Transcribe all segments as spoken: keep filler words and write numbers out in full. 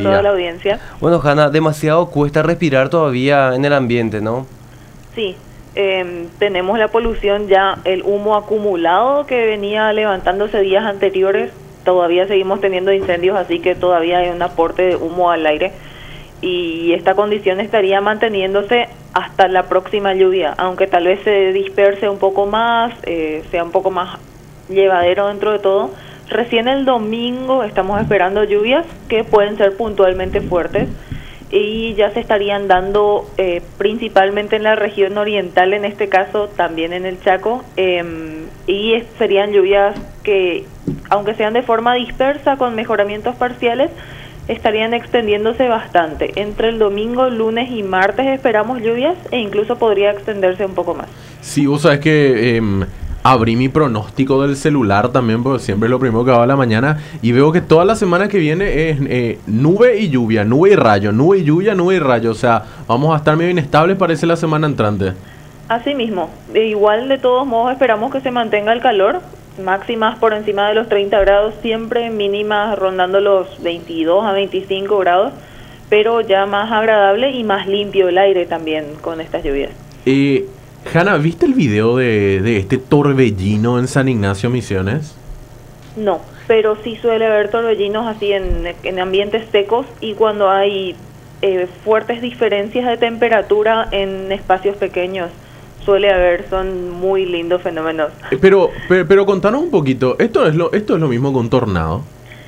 toda la audiencia. Bueno, Hanna, demasiado cuesta respirar todavía en el ambiente, ¿no? Sí, eh, tenemos la polución ya, el humo acumulado que venía levantándose días anteriores, todavía seguimos teniendo incendios, así que todavía hay un aporte de humo al aire y esta condición estaría manteniéndose hasta la próxima lluvia, aunque tal vez se disperse un poco más, eh, sea un poco más llevadero dentro de todo. Recién el domingo estamos esperando lluvias que pueden ser puntualmente fuertes y ya se estarían dando eh, principalmente en la región oriental, en este caso también en el Chaco, eh, y es, serían lluvias que, aunque sean de forma dispersa con mejoramientos parciales, estarían extendiéndose bastante. Entre el domingo, lunes y martes esperamos lluvias e incluso podría extenderse un poco más. Sí, vos sabés que... Eh, abrí mi pronóstico del celular también, porque siempre es lo primero que hago a la mañana, y veo que toda la semana que viene es eh, nube y lluvia, nube y rayo, nube y lluvia, nube y rayo. O sea, vamos a estar medio inestables, parece, la semana entrante. Así mismo, de igual de todos modos esperamos que se mantenga el calor, máximas por encima de los treinta grados, siempre mínimas rondando los veintidós a veinticinco grados, pero ya más agradable y más limpio el aire también con estas lluvias. Eh... Hanna, ¿viste el video de, de este torbellino en San Ignacio, Misiones? No, pero sí suele haber torbellinos así en, en ambientes secos y cuando hay eh, fuertes diferencias de temperatura en espacios pequeños suele haber, son muy lindos fenómenos. Pero, pero, pero contanos un poquito, ¿esto es lo, esto es lo mismo que un tornado?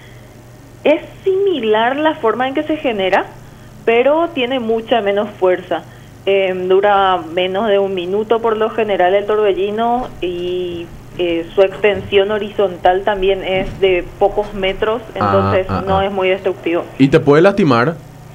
Es similar la forma en que se genera, pero tiene mucha menos fuerza. Eh, dura menos de un minuto por lo general el torbellino y eh, su extensión horizontal también es de pocos metros, entonces ah, ah, no ah. es muy destructivo. ¿Y te puede lastimar?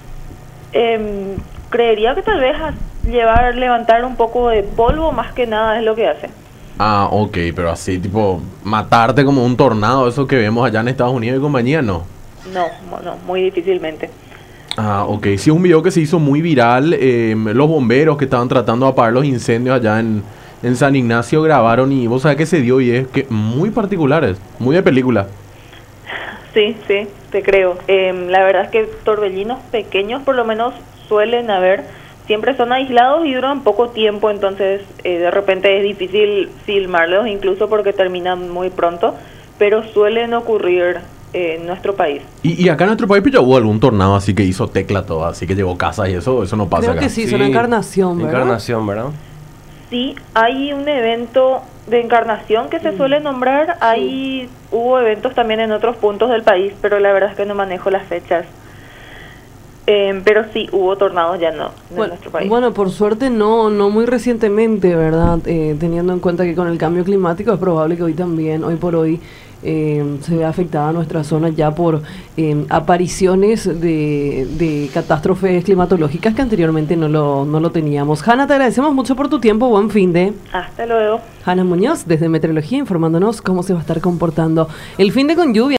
Eh, creería que tal vez llevar, levantar un poco de polvo más que nada es lo que hace. Ah, ok, pero así tipo matarte como un tornado, eso que vemos allá en Estados Unidos y compañía, ¿no? No, no, muy difícilmente. Ah, ok. Sí, es un video que se hizo muy viral. Eh, los bomberos que estaban tratando de apagar los incendios allá en, en San Ignacio grabaron y vos sabés que se dio y es que muy particulares, muy de película. Sí, sí, te creo. Eh, la verdad es que torbellinos pequeños por lo menos suelen haber, siempre son aislados y duran poco tiempo, entonces eh, de repente es difícil filmarlos incluso porque terminan muy pronto, pero suelen ocurrir en nuestro país. Y, y acá en nuestro país ya hubo algún tornado así que hizo tecla todo, así que llevó casas y eso, eso no pasa. Creo acá. que sí, Sí, son Encarnación, ¿verdad? Encarnación, ¿verdad? Sí, hay un evento de Encarnación que se mm. suele nombrar, hay, sí. Hubo eventos también en otros puntos del país, pero la verdad es que no manejo las fechas. Eh, pero sí, hubo tornados ya no, no bueno, en nuestro país. Bueno, por suerte no no muy recientemente, ¿verdad? Eh, teniendo en cuenta que con el cambio climático es probable que hoy también, hoy por hoy, eh, se vea afectada nuestra zona ya por eh, apariciones de, de catástrofes climatológicas que anteriormente no lo, no lo teníamos. Hanna, te agradecemos mucho por tu tiempo, buen fin de... Hasta luego. Hanna Muñoz, desde Meteorología, informándonos cómo se va a estar comportando el fin de con lluvia.